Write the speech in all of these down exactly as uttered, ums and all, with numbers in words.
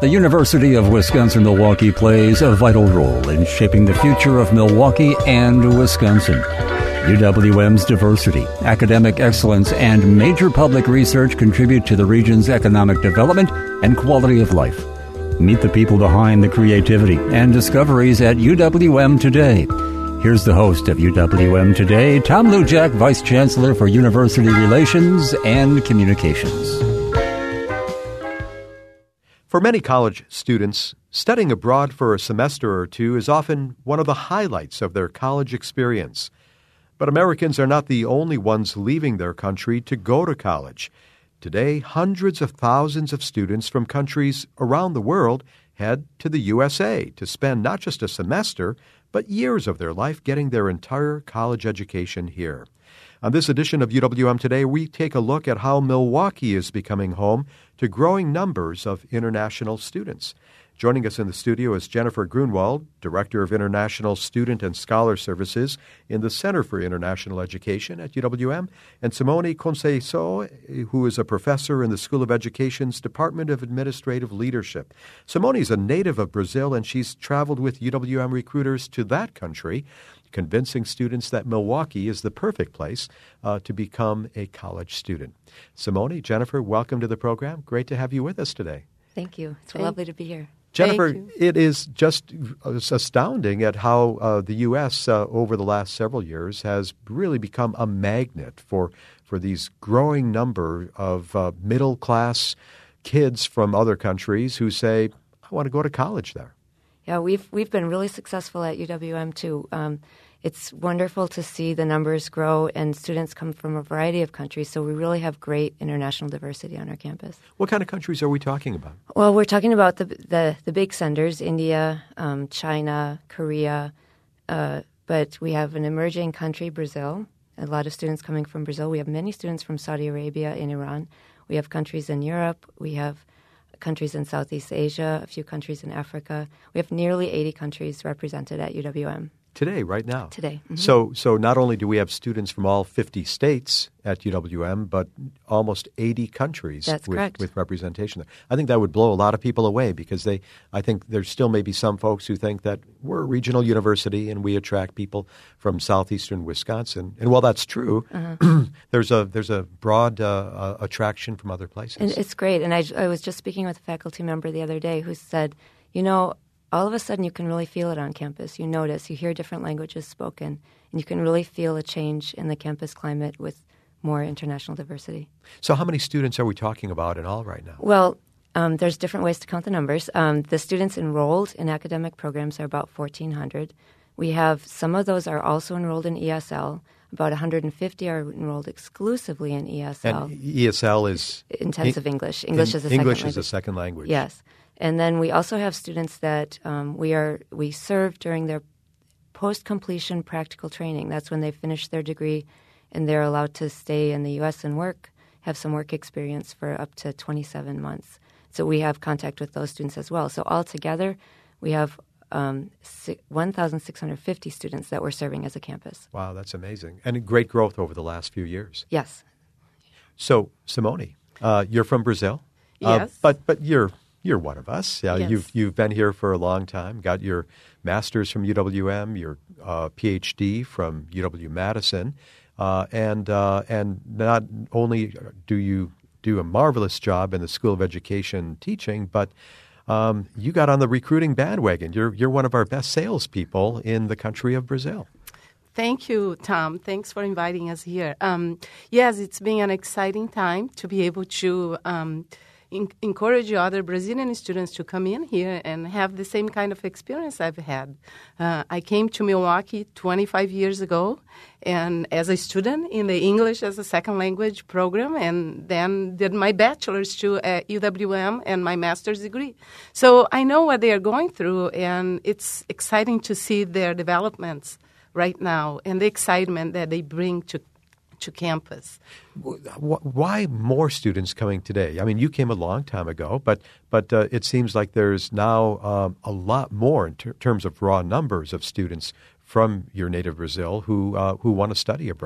The University of Wisconsin-Milwaukee plays a vital role in shaping the future of Milwaukee and Wisconsin. U W M's diversity, academic excellence, and major public research contribute to the region's economic development and quality of life. Meet the people behind the creativity and discoveries at U W M Today. Here's the host of U W M Today, Tom Lujack, Vice Chancellor for University Relations and Communications. For many college students, studying abroad for a semester or two is often one of the highlights of their college experience. But Americans are not the only ones leaving their country to go to college. Today, hundreds of thousands of students from countries around the world head to the U S A to spend not just a semester, but years of their life getting their entire college education here. On this edition of U W M Today, we take a look at how Milwaukee is becoming home to growing numbers of international students. Joining us in the studio is Jennifer Grunwald, Director of International Student and Scholar Services in the Center for International Education at U W M, and Simone Conceição, who is a professor in the School of Education's Department of Administrative Leadership. Simone is a native of Brazil, and she's traveled with U W M recruiters to that country, convincing students that Milwaukee is the perfect place uh, to become a college student. Simone, Jennifer, welcome to the program. Great to have you with us today. Thank you. It's Thank lovely to be here. Jennifer, it is just astounding at how uh, the U S uh, over the last several years has really become a magnet for for these growing number of uh, middle-class kids from other countries who say, I want to go to college there. Yeah, we've we've been really successful at U W M too. Um, it's wonderful to see the numbers grow, and students come from a variety of countries, so we really have great international diversity on our campus. What kind of countries are we talking about? Well, we're talking about the the, the big senders, India, um, China, Korea, uh, but we have an emerging country, Brazil, a lot of students coming from Brazil. We have many students from Saudi Arabia and Iran. We have countries in Europe. We have countries in Southeast Asia, a few countries in Africa. We have nearly eighty countries represented at U W M. Today, right now. Today. Mm-hmm. So so not only do we have students from all fifty states at U W M, but almost eighty countries That's with, correct. with representation there. I think that would blow a lot of people away because they. I think there still may be some folks who think that we're a regional university and we attract people from southeastern Wisconsin. And while that's true, uh-huh. there's a there's a broad uh, uh, attraction from other places. And it's great. And I, I was just speaking with a faculty member the other day who said, you know, all of a sudden you can really feel it on campus. You notice, you hear different languages spoken, and you can really feel a change in the campus climate with more international diversity. So how many students are we talking about in all right now? Well, um, there's different ways to count the numbers. Um, the students enrolled in academic programs are about fourteen hundred. We have some of those are also enrolled in E S L. About one hundred fifty are enrolled exclusively in E S L. And E S L is? Intensive in, English. English in, is a second English language. is a second language. Yes. And then we also have students that um, we are we serve during their post-completion practical training. That's when they finish their degree and they're allowed to stay in the U S and work, have some work experience for up to twenty-seven months. So we have contact with those students as well. So altogether, we have um, one thousand six hundred fifty students that we're serving as a campus. Wow, that's amazing. And great growth over the last few years. Yes. So, Simone, uh, you're from Brazil. Yes. Uh, but but you're you're one of us. Uh, Yes. You've you've been here for a long time. Got your master's from U W M, your uh, P H D from U W Madison, uh, and uh, and not only do you do a marvelous job in the School of Education teaching, but um, you got on the recruiting bandwagon. You're you're one of our best salespeople in the country of Brazil. Thank you, Tom. Thanks for inviting us here. Um, yes, it's been an exciting time to be able to um, in- encourage other Brazilian students to come in here and have the same kind of experience I've had. Uh, I came to Milwaukee twenty-five years ago, and as a student in the English as a second language program, and then did my bachelor's too at U W M and my master's degree. So I know what they are going through, and it's exciting to see their developments right now and the excitement that they bring to to campus. Why more students coming today? I mean, you came a long time ago, but but uh, it seems like there's now um, a lot more in ter- terms of raw numbers of students from your native Brazil who uh, who want to study abroad.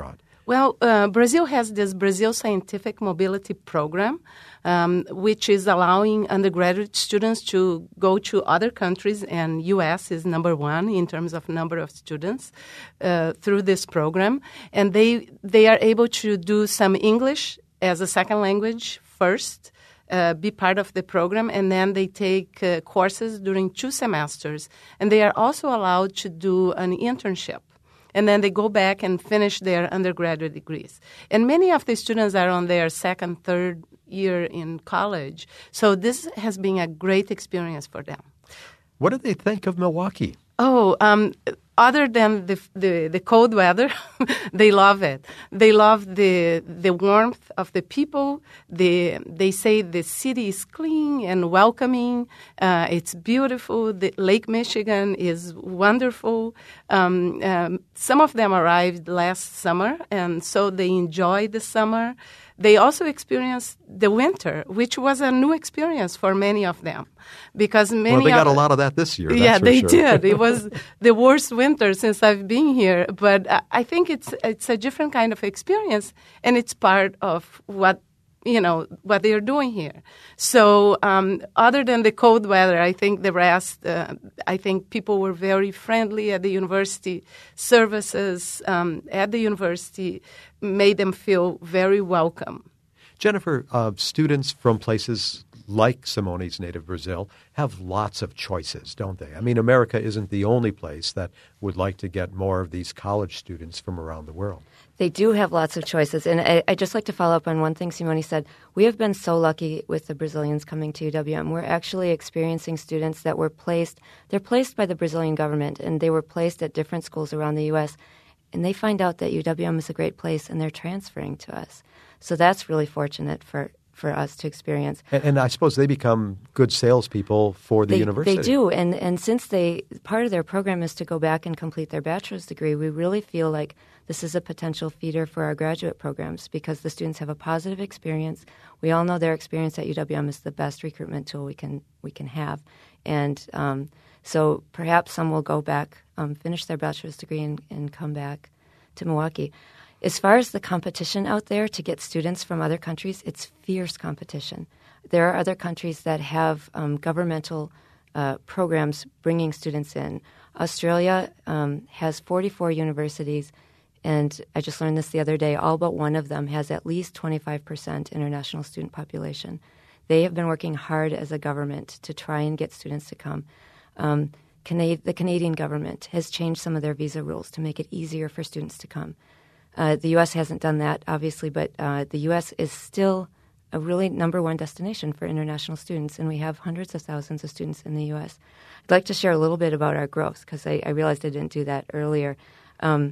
Well, uh, Brazil has this Brazil Scientific Mobility Program, um, which is allowing undergraduate students to go to other countries, and U S is number one in terms of number of students uh, through this program. And they they are able to do some English as a second language first, Uh, be part of the program, and then they take uh, courses during two semesters. And they are also allowed to do an internship. And then they go back and finish their undergraduate degrees. And many of the students are on their second, third year in college. So this has been a great experience for them. What do they think of Milwaukee? Oh, um, other than the, the, the cold weather, they love it. They love the the warmth of the people. The, they say the city is clean and welcoming. Uh, it's beautiful. The Lake Michigan is wonderful. Um, um, some of them arrived last summer, and so they enjoy the summer. They also experienced the winter, which was a new experience for many of them, because many. Well, they got of, a lot of that this year. That's yeah, for they sure. did. It was the worst winter since I've been here, but I think it's it's a different kind of experience, and it's part of what you know what they're doing here. So, um, other than the cold weather, I think the rest. Uh, I think people were very friendly at the university. Services um, at the university made them feel very welcome. Jennifer, uh, students from places like Simone's native Brazil have lots of choices, don't they? I mean, America isn't the only place that would like to get more of these college students from around the world. They do have lots of choices. And I, I'd just like to follow up on one thing Simone said. We have been so lucky with the Brazilians coming to U W M. We're actually experiencing students that were placed, they're placed by the Brazilian government, and they were placed at different schools around the U S, and they find out that U W M is a great place, and they're transferring to us. So that's really fortunate for, for us to experience. And, and I suppose they become good salespeople for the they, university. They do. And, and since they part of their program is to go back and complete their bachelor's degree, we really feel like this is a potential feeder for our graduate programs because the students have a positive experience. We all know their experience at U W M is the best recruitment tool we can we can have. And um, so perhaps some will go back, um, finish their bachelor's degree, and, and come back to Milwaukee. As far as the competition out there to get students from other countries, it's fierce competition. There are other countries that have um, governmental uh, programs bringing students in. Australia um, has forty-four universities, and I just learned this the other day, all but one of them has at least twenty-five percent international student population. They have been working hard as a government to try and get students to come. Um, Cana- the Canadian government has changed some of their visa rules to make it easier for students to come. Uh, the U S hasn't done that, obviously, but uh, the U S is still a really number one destination for international students, and we have hundreds of thousands of students in the U S. I'd like to share a little bit about our growth, because I, I realized I didn't do that earlier. Um,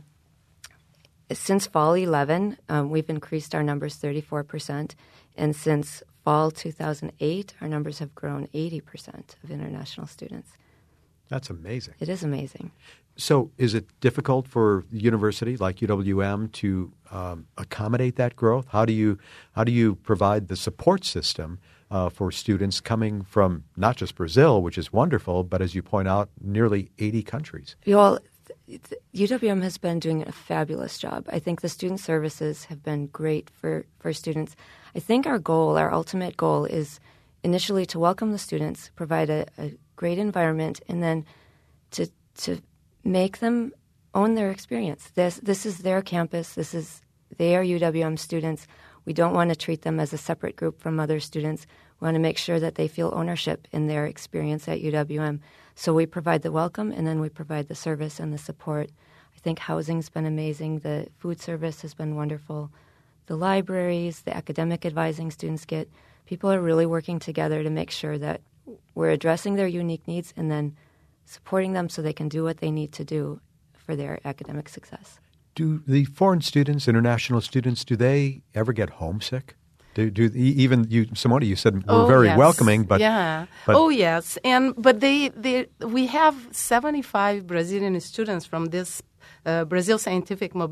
since fall eleven, um, we've increased our numbers thirty-four percent, and since fall two thousand eight, our numbers have grown eighty percent of international students. That's amazing. It is amazing. So is it difficult for a university like U W M to um, accommodate that growth? How do you how do you provide the support system uh, for students coming from not just Brazil, which is wonderful, but as you point out, nearly eighty countries? Well, th- th- U W M has been doing a fabulous job. I think the student services have been great for, for students. I think our goal, our ultimate goal, is initially to welcome the students, provide a, a great environment, and then to to make them own their experience. This this is their campus. This is they are U W M students. We don't want to treat them as a separate group from other students. We want to make sure that they feel ownership in their experience at U W M. So we provide the welcome, and then we provide the service and the support. I think housing's been amazing. The food service has been wonderful. The libraries, the academic advising students get. People are really working together to make sure that we're addressing their unique needs and then supporting them so they can do what they need to do for their academic success. Do the foreign students, international students, do they ever get homesick? Do, do even you, Simone? You said we're oh, very yes. welcoming, but yeah. But, oh yes, and but they, they we have seventy-five Brazilian students from this uh, Brazil Scientific Mobility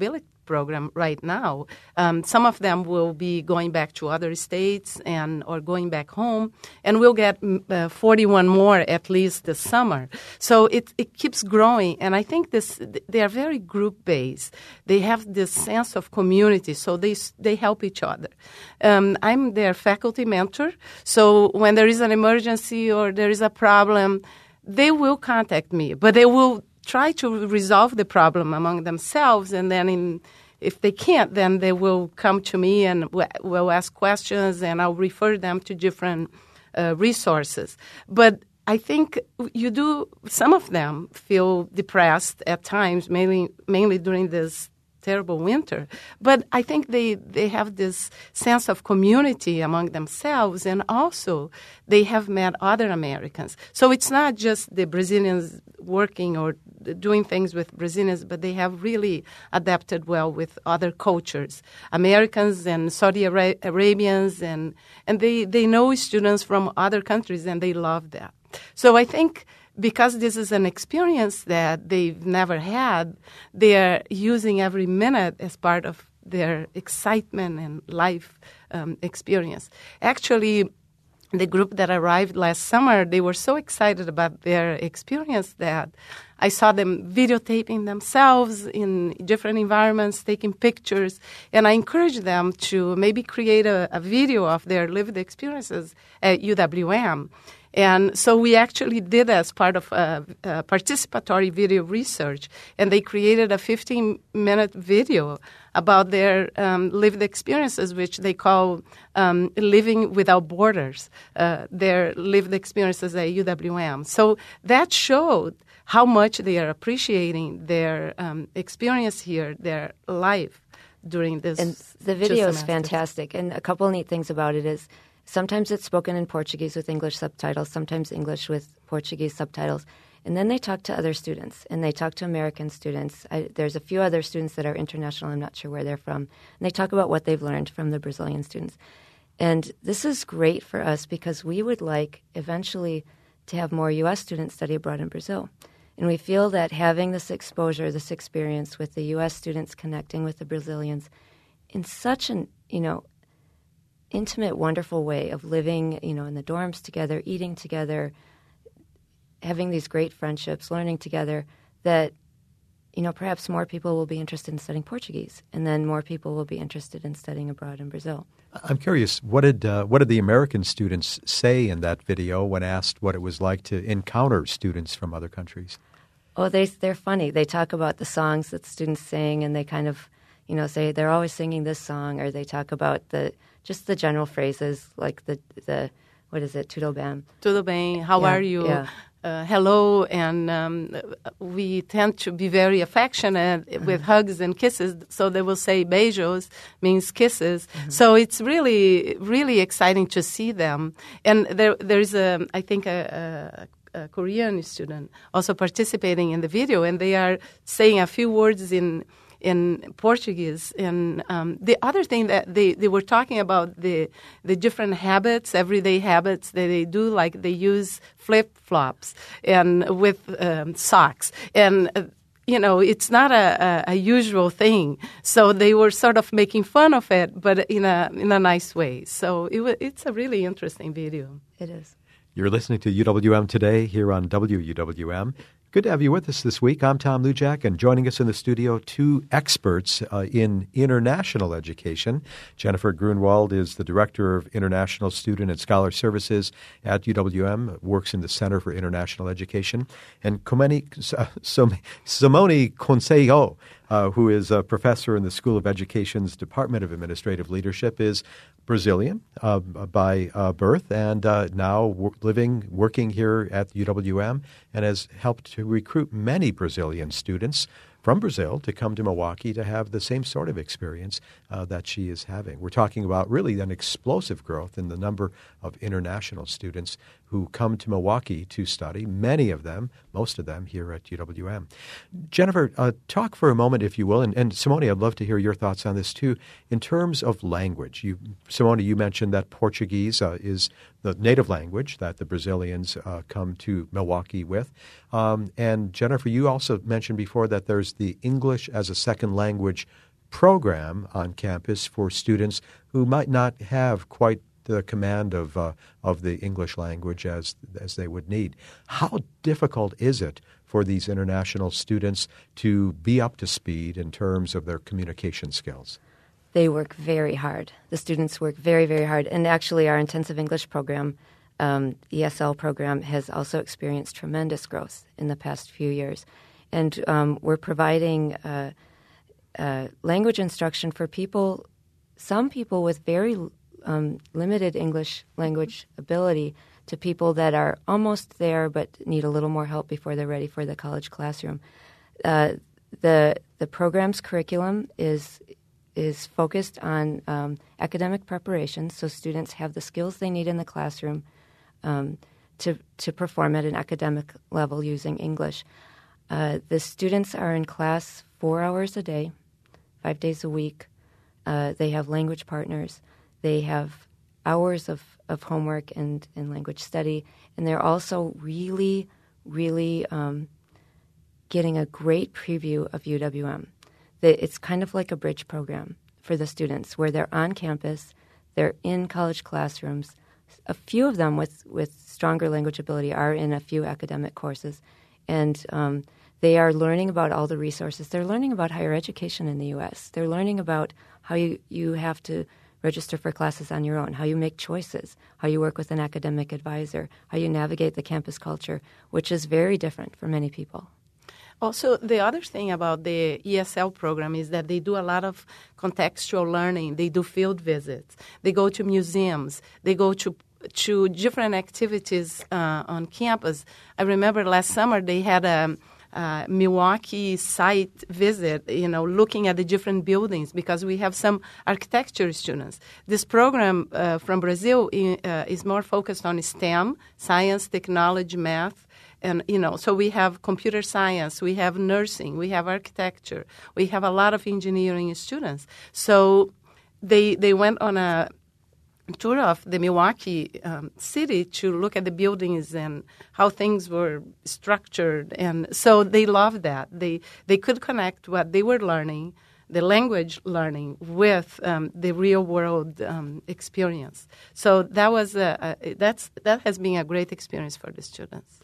program right now. Um, some of them will be going back to other states and or going back home, and we'll get uh, forty-one more at least this summer. So it it keeps growing, and I think this they are very group based. They have this sense of community, so they they help each other. Um, I'm their faculty mentor, so when there is an emergency or there is a problem, they will contact me, but they will try to resolve the problem among themselves, and then in, if they can't, then they will come to me and w- will ask questions, and I'll refer them to different uh, resources. But I think you do, some of them feel depressed at times, mainly mainly during this terrible winter. But I think they, they have this sense of community among themselves, and also they have met other Americans. So it's not just the Brazilians working or doing things with Brazilians, but they have really adapted well with other cultures, Americans and Saudi Ara- Arabians, and, and they, they know students from other countries, and they love that. So I think because this is an experience that they've never had, they're using every minute as part of their excitement and life um, experience. Actually, the group that arrived last summer, they were so excited about their experience that I saw them videotaping themselves in different environments, taking pictures, and I encouraged them to maybe create a, a video of their lived experiences at U W M. And so we actually did as part of a, a participatory video research, and they created a fifteen-minute video about their um, lived experiences, which they call um, Living Without Borders, uh, their lived experiences at U W M. So that showed how much they are appreciating their um, experience here, their life during this. And the video is fantastic. And a couple neat things about it is sometimes it's spoken in Portuguese with English subtitles, sometimes English with Portuguese subtitles. And then they talk to other students, and they talk to American students. I, there's a few other students that are international. I'm not sure where they're from. And they talk about what they've learned from the Brazilian students. And this is great for us because we would like eventually to have more U S students study abroad in Brazil. And we feel that having this exposure, this experience with the U S students connecting with the Brazilians in such an, you know, intimate, wonderful way of living, you know, in the dorms together, eating together, having these great friendships, learning together, that, you know, perhaps more people will be interested in studying Portuguese, and then more people will be interested in studying abroad in Brazil. I'm curious, what did uh, what did the American students say in that video when asked what it was like to encounter students from other countries? Oh, they, they're funny. They talk about the songs that students sing, and they kind of, you know, say they're always singing this song, or they talk about the just the general phrases like the, the what is it, tudo bem? Tudo bem, how yeah, are you? Yeah. Uh, hello, and um, we tend to be very affectionate mm-hmm. with hugs and kisses, so they will say beijos, means kisses. Mm-hmm. So it's really, really exciting to see them. And there, there's, a, I think, a, a, a Korean student also participating in the video, and they are saying a few words in in Portuguese. And um, the other thing that they, they were talking about, the the different habits, everyday habits that they do, like they use flip-flops and with um, socks. And, uh, you know, it's not a, a, a usual thing. So they were sort of making fun of it, but in a in a nice way. So it w- it's a really interesting video. It is. You're listening to U W M Today here on W U W M. Good to have you with us this week. I'm Tom Lujack, and joining us in the studio, two experts uh, in international education. Jennifer Grunwald is the Director of International Student and Scholar Services at U W M, works in the Center for International Education. And Komeni, uh, Simone Consejo, uh, who is a professor in the School of Education's Department of Administrative Leadership, is Brazilian uh, by uh, birth and uh, now w- living, working here at U W M, and has helped to recruit many Brazilian students from Brazil to come to Milwaukee to have the same sort of experience uh, that she is having. We're talking about really an explosive growth in the number of international students who come to Milwaukee to study, many of them, most of them here at U W M. Jennifer, uh, talk for a moment, if you will, and, and Simone, I'd love to hear your thoughts on this too. In terms of language, you, Simone, you mentioned that Portuguese uh, is the native language that the Brazilians uh, come to Milwaukee with. Um, and Jennifer, you also mentioned before that there's the English as a second language program on campus for students who might not have quite the command of uh, of the English language as as they would need. How difficult is it for these international students to be up to speed in terms of their communication skills? They work very hard. The students work very, very hard. And actually our intensive English program, um, E S L program, has also experienced tremendous growth in the past few years. And um, we're providing uh, uh, language instruction for people, some people with very um, limited English language ability, to people that are almost there but need a little more help before they're ready for the college classroom. Uh, the the program's curriculum is is focused on um, academic preparation, so students have the skills they need in the classroom um, to to perform at an academic level using English. Uh, the students are in class four hours a day, five days a week. Uh, they have language partners. They have hours of, of homework and, and language study, and they're also really, really um, getting a great preview of U W M. The, it's kind of like a bridge program for the students where they're on campus, they're in college classrooms. A few of them with, with stronger language ability are in a few academic courses, and um, they are learning about all the resources. They're learning about higher education in the U S. They're learning about how you, you have to register for classes on your own, how you make choices, how you work with an academic advisor, how you navigate the campus culture, which is very different for many people. Also, the other thing about the E S L program is that they do a lot of contextual learning. They do field visits. They go to museums. They go to to different activities uh, on campus. I remember last summer they had a Uh, Milwaukee site visit, you know, looking at the different buildings because we have some architecture students. This program uh, from Brazil in, uh, is more focused on STEM, science, technology, math, and, you know, so we have computer science, we have nursing, we have architecture, we have a lot of engineering students. So they they went on a tour of the Milwaukee um, city to look at the buildings and how things were structured, and so they loved that. They they could connect what they were learning, the language learning, with um, the real world um, experience. So that was a, a, that's that has been a great experience for the students.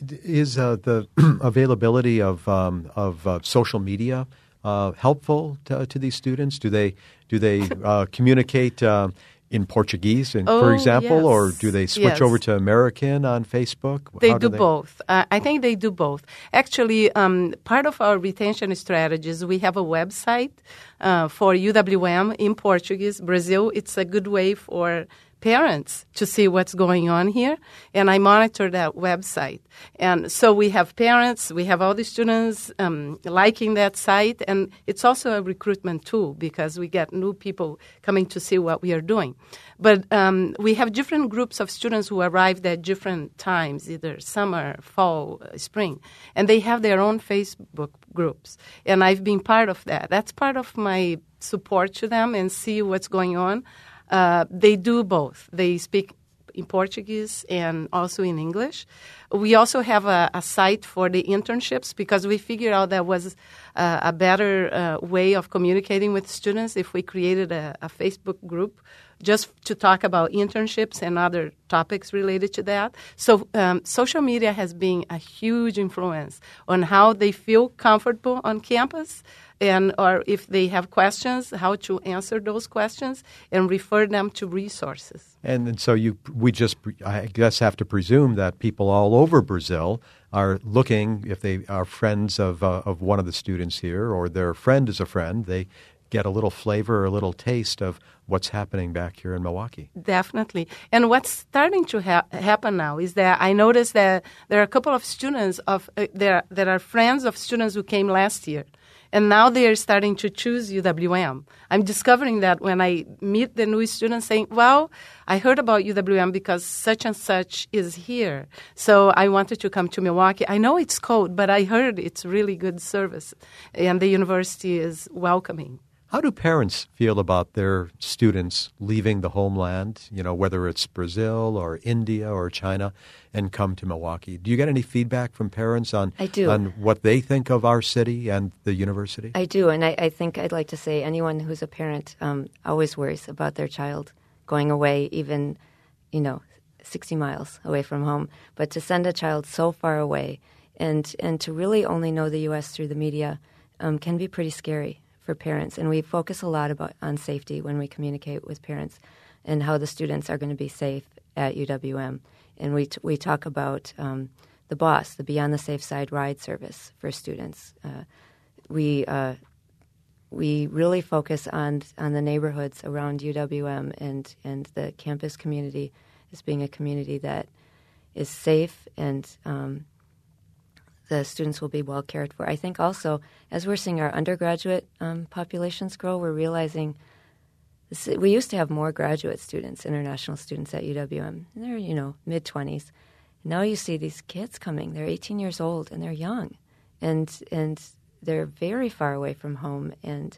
Is uh, the availability of um, of uh, social media uh, helpful to, to these students? Do they do they uh, communicate Uh, in Portuguese, in, oh, for example, yes. or do they switch yes. over to American on Facebook? They How do, do they? both. Uh, I think they do both. Actually, um, part of our retention strategies, we have a website uh, for U W M in Portuguese, Brazil. It's a good way for parents to see what's going on here, and I monitor that website. And so we have parents, we have all the students um, liking that site, and it's also a recruitment tool because we get new people coming to see what we are doing. But um, we have different groups of students who arrived at different times, either summer, fall, spring, and they have their own Facebook groups, and I've been part of that. That's part of my support to them and see what's going on. Uh, they do both. They speak in Portuguese and also in English. We also have a, a site for the internships because we figured out that was uh, a better uh, way of communicating with students if we created a, a Facebook group just to talk about internships and other topics related to that. So um, social media has been a huge influence on how they feel comfortable on campus, and or if they have questions, how to answer those questions and refer them to resources. And, and so you, we just, I guess, have to presume that people all over Brazil are looking, if they are friends of uh, of one of the students here, or their friend is a friend, they get a little flavor, a little taste of what's happening back here in Milwaukee. Definitely. And what's starting to ha- happen now is that I noticed that there are a couple of students of uh, there that are friends of students who came last year. And now they are starting to choose U W M. I'm discovering that when I meet the new students saying, well, I heard about U W M because such and such is here. So I wanted to come to Milwaukee. I know it's cold, but I heard it's really good service. And the university is welcoming. How do parents feel about their students leaving the homeland, you know, whether it's Brazil or India or China, and come to Milwaukee? Do you get any feedback from parents on, I do. on what they think of our city and the university? I do, and I, I think I'd like to say anyone who's a parent um, always worries about their child going away, even, you know, sixty miles away from home. But to send a child so far away and, and to really only know the U S through the media um, can be pretty scary for parents. And we focus a lot about on safety when we communicate with parents and how the students are going to be safe at U W M. And we, t- we talk about um, the BOSS, the Beyond the Safe Side ride service for students. Uh, we uh, we really focus on on the neighborhoods around U W M and, and the campus community as being a community that is safe and um, the students will be well cared for. I think also, as we're seeing our undergraduate um, populations grow, we're realizing this, we used to have more graduate students, international students at U W M. And they're, you know, mid-twenties. Now you see these kids coming. They're eighteen years old, and they're young. And and they're very far away from home, and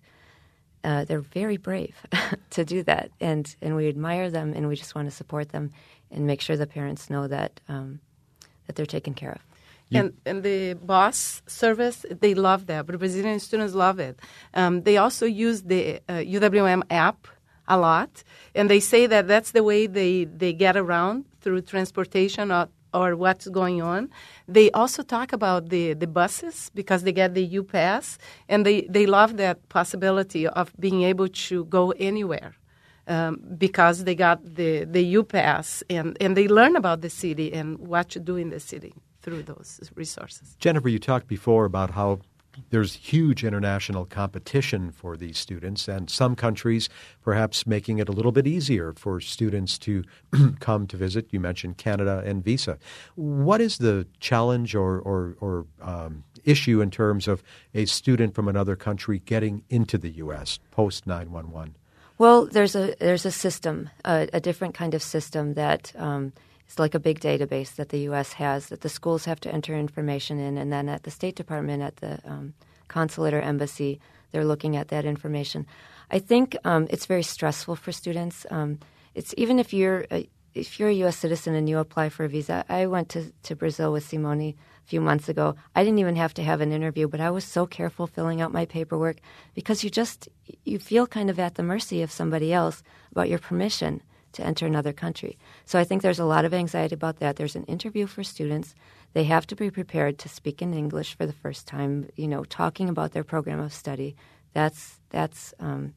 uh, they're very brave to do that. And, and we admire them, and we just want to support them and make sure the parents know that um, that they're taken care of. And, and the BOSS service, they love that. But Brazilian students love it. Um, they also use the uh, U W M app a lot. And they say that that's the way they, they get around through transportation or, or what's going on. They also talk about the, the buses because they get the U-Pass. And they, they love that possibility of being able to go anywhere. Um, because they got the, the U-Pass. And, and they learn about the city and what to do in the city through those resources. Jennifer, you talked before about how there's huge international competition for these students, and some countries perhaps making it a little bit easier for students to come to visit. You mentioned Canada and visa. What is the challenge or, or, or um, issue in terms of a student from another country getting into the U S post nine one one? Well, there's a there's a system, a, a different kind of system that um, it's like a big database that the U S has that the schools have to enter information in, and then at the State Department, at the um, consulate or embassy, they're looking at that information. I think um, it's very stressful for students. Um, it's even if you're a, if you're a U S citizen and you apply for a visa. I went to, to Brazil with Simone a few months ago. I didn't even have to have an interview, but I was so careful filling out my paperwork because you just you feel kind of at the mercy of somebody else about your permission to enter another country. So I think there's a lot of anxiety about that. There's an interview for students. They have to be prepared to speak in English for the first time, you know, talking about their program of study. That's that's um,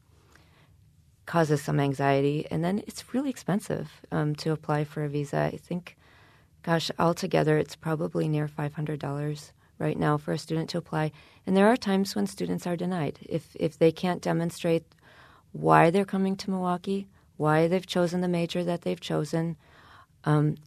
causes some anxiety. And then it's really expensive um, to apply for a visa. I think, gosh, altogether it's probably near five hundred dollars right now for a student to apply. And there are times when students are denied. If if they can't demonstrate why they're coming to Milwaukee, why they've chosen the major that they've chosen, um,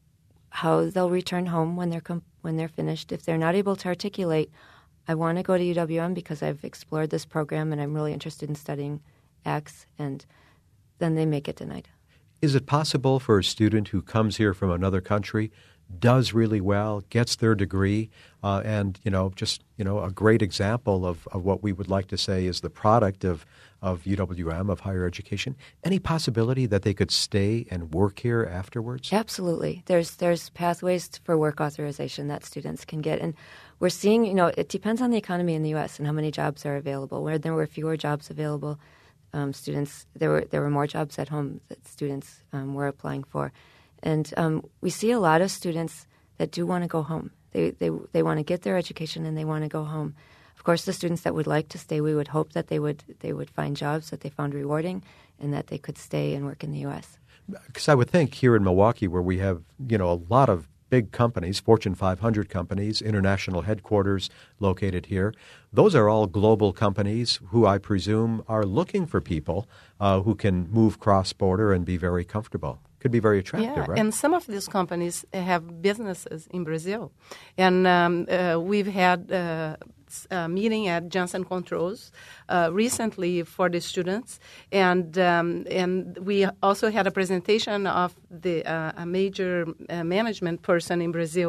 how they'll return home when they're com- when they're finished. If they're not able to articulate, I want to go to U W M because I've explored this program and I'm really interested in studying X, and then they may get denied. Is it possible for a student who comes here from another country, does really well, gets their degree, uh, and, you know, just, you know, a great example of, of what we would like to say is the product of, of U W M, of higher education, any possibility that they could stay and work here afterwards? Absolutely. There's there's pathways for work authorization that students can get. And we're seeing, you know, it depends on the economy in the U S and how many jobs are available. Where there were fewer jobs available, um, students, there were there were more jobs at home that students um, were applying for. And um, we see a lot of students that do want to go home. They they they want to get their education and they want to go home. Of course, the students that would like to stay, we would hope that they would they would find jobs that they found rewarding and that they could stay and work in the U S. Because I would think here in Milwaukee, where we have, you know, a lot of big companies, Fortune five hundred companies, international headquarters located here, those are all global companies who I presume are looking for people uh, who can move cross-border and be very comfortable. Could be very attractive, yeah, right? And some of these companies have businesses in Brazil. And um, uh, we've had uh, a meeting at Johnson Controls uh, recently for the students. And um, and we also had a presentation of the uh, a major uh, management person in Brazil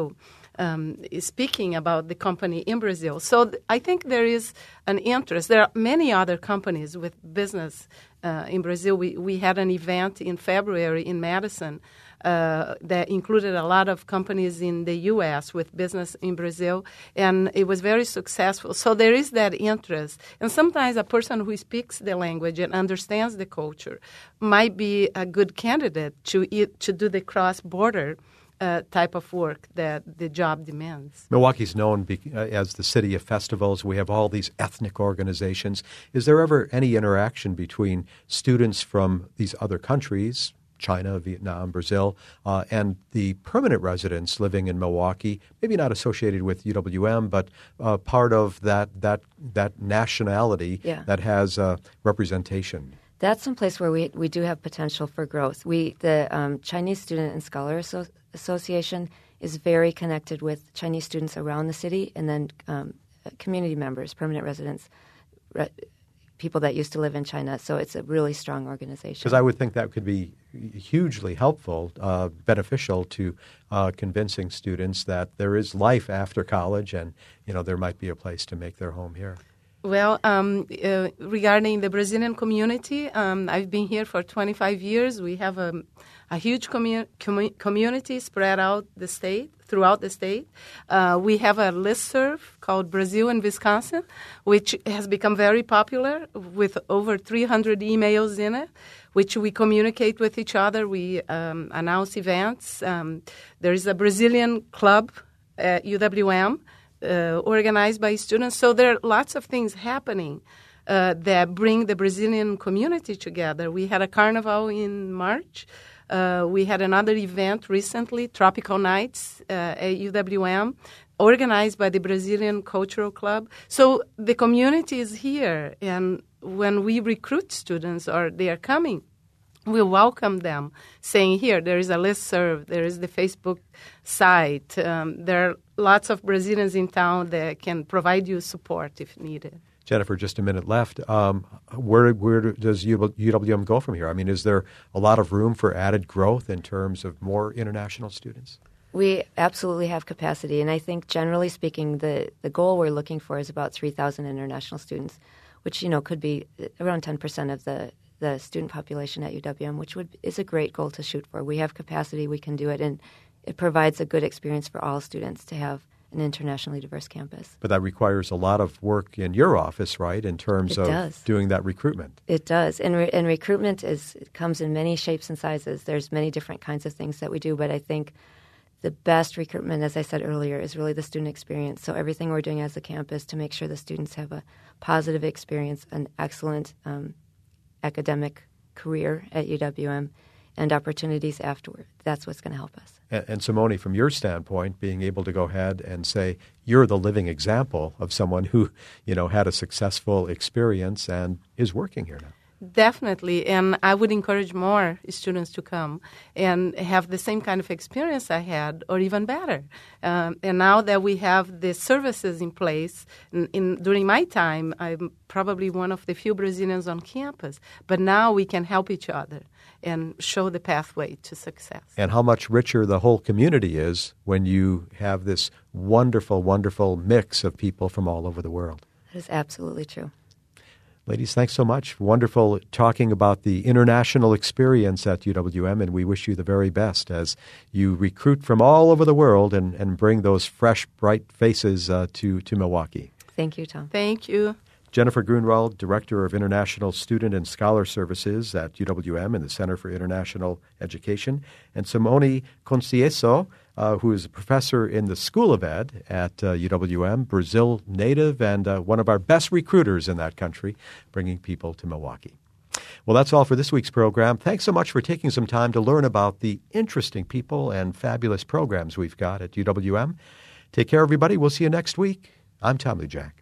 um, speaking about the company in Brazil. So th- I think there is an interest. There are many other companies with business uh, in Brazil. We, we had an event in February in Madison Uh, that included a lot of companies in the U S with business in Brazil, and it was very successful. So there is that interest. And sometimes a person who speaks the language and understands the culture might be a good candidate to, it, to do the cross-border uh, type of work that the job demands. Milwaukee's known be, uh, as the city of festivals. We have all these ethnic organizations. Is there ever any interaction between students from these other countries, China, Vietnam, Brazil, uh, and the permanent residents living in Milwaukee, maybe not associated with U W M, but uh, part of that that that nationality yeah. that has uh, representation? That's some place where we, we do have potential for growth. We the um, Chinese Student and Scholar Asso- Association is very connected with Chinese students around the city, and then um, community members, permanent residents, re- people that used to live in China. So it's a really strong organization. Because I would think that could be hugely helpful, uh, beneficial to uh, convincing students that there is life after college, and you know there might be a place to make their home here. Well, um, uh, regarding the Brazilian community, um, I've been here for twenty-five years. We have a, a huge commu- commu- community spread out the state, throughout the state. Uh, we have a listserv called Brazil in Wisconsin, which has become very popular with over three hundred emails in it, which we communicate with each other. We um, announce events. Um, there is a Brazilian club at U W M, Uh, organized by students. So there are lots of things happening uh, that bring the Brazilian community together. We had a carnival in March. Uh, we had another event recently, Tropical Nights uh, at U W M, organized by the Brazilian Cultural Club. So the community is here, and when we recruit students or they are coming, we welcome them, saying, here, there is a listserv, there is the Facebook site. Um, there are lots of Brazilians in town that can provide you support if needed. Jennifer, just a minute left. Um, where where does U W M go from here? I mean, is there a lot of room for added growth in terms of more international students? We absolutely have capacity, and I think generally speaking, the, the goal we're looking for is about three thousand international students, which, you know, could be around ten percent of the the student population at U W M, which would is a great goal to shoot for. We have capacity, we can do it, and it provides a good experience for all students to have an internationally diverse campus. But that requires a lot of work in your office, right, in terms it of does. doing that recruitment. It does, and, re- and recruitment is it comes in many shapes and sizes. There's many different kinds of things that we do, but I think the best recruitment, as I said earlier, is really the student experience. So everything we're doing as a campus to make sure the students have a positive experience, an excellent um, academic career at U W M, and opportunities afterward. That's what's going to help us. And, and Simone, from your standpoint, being able to go ahead and say you're the living example of someone who, you know, had a successful experience and is working here now. Definitely, and I would encourage more students to come and have the same kind of experience I had, or even better. Um, and now that we have the services in place, in, in, during my time, I'm probably one of the few Brazilians on campus, but now we can help each other and show the pathway to success. And how much richer the whole community is when you have this wonderful, wonderful mix of people from all over the world. That is absolutely true. Ladies, thanks so much. Wonderful talking about the international experience at U W M, and we wish you the very best as you recruit from all over the world and, and bring those fresh, bright faces uh, to, to Milwaukee. Thank you, Tom. Thank you. Jennifer Grunwald, Director of International Student and Scholar Services at U W M and the Center for International Education, and Simone Conceição, uh, who is a professor in the School of Ed at uh, U W M, Brazil native, and uh, one of our best recruiters in that country, bringing people to Milwaukee. Well, that's all for this week's program. Thanks so much for taking some time to learn about the interesting people and fabulous programs we've got at U W M. Take care, everybody. We'll see you next week. I'm Tom Lujack.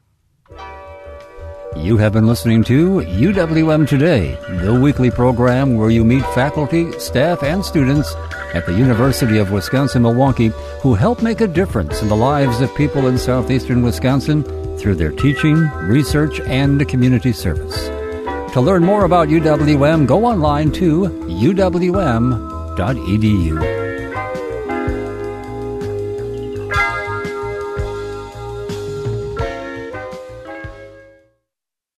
You have been listening to U W M Today, the weekly program where you meet faculty, staff, and students at the University of Wisconsin-Milwaukee who help make a difference in the lives of people in southeastern Wisconsin through their teaching, research, and community service. To learn more about U W M, go online to u w m dot e d u.